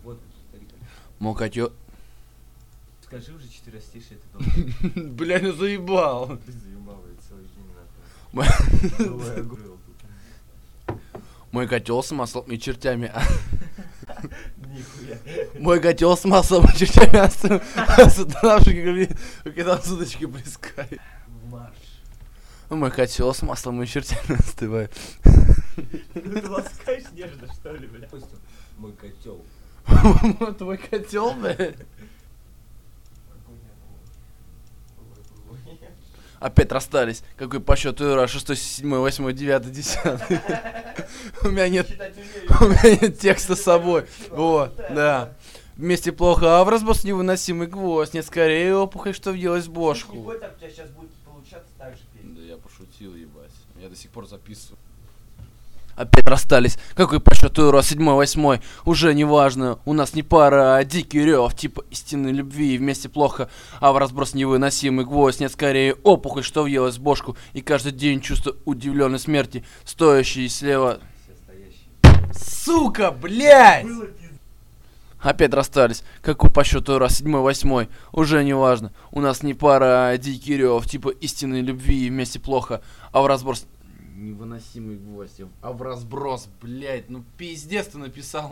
Вот, старик. Мой котел... Скажи уже четверостишие, ты должен. Бля, ну заебал. Ты заебал, я целый день нахуй. Мой- Я грыл тут. Мой котел с маслом и чертями. Нихуя. Мой котел с маслом и чертями остановший, когда в судочке плескает. Марш. Мой котел с маслом и чертями остывает. Ну ты ласкаешь нежно, что ли, бля? Мой котел. Твой котел, бля. Опять расстались. Какой по счету раз? 6, 7, 8, 9, 10. У меня нет текста с собой. Вот, да. Вместе плохо, а в разброс невыносимый гвоздь. Нет, скорее опухоль, что въелась в Не бошку. бой, так у тебя сейчас будет получаться так же петь. Да я пошутил, ебать. Я до сих пор записываю. Опять расстались. Какой по счету раз? 7, 8. Уже не важно. У нас не пара, а дикий рев. Типа истинной любви. Вместе плохо, а в разброс невыносимый гвоздь. Нет, скорее опухоль, что въелась в бошку. И каждый день чувство удивленной смерти. Стоящий слева. Все стоящие. Сука, блядь! Было пиздец. Опять расстались. Какой по счету раз? 7, 8. Уже не важно. У нас не пара, а дикий рев. Типа истинной любви. Вместе плохо, а в разброс... Невыносимый гвоздь. А в разброс, блядь. Ну пиздец ты написал.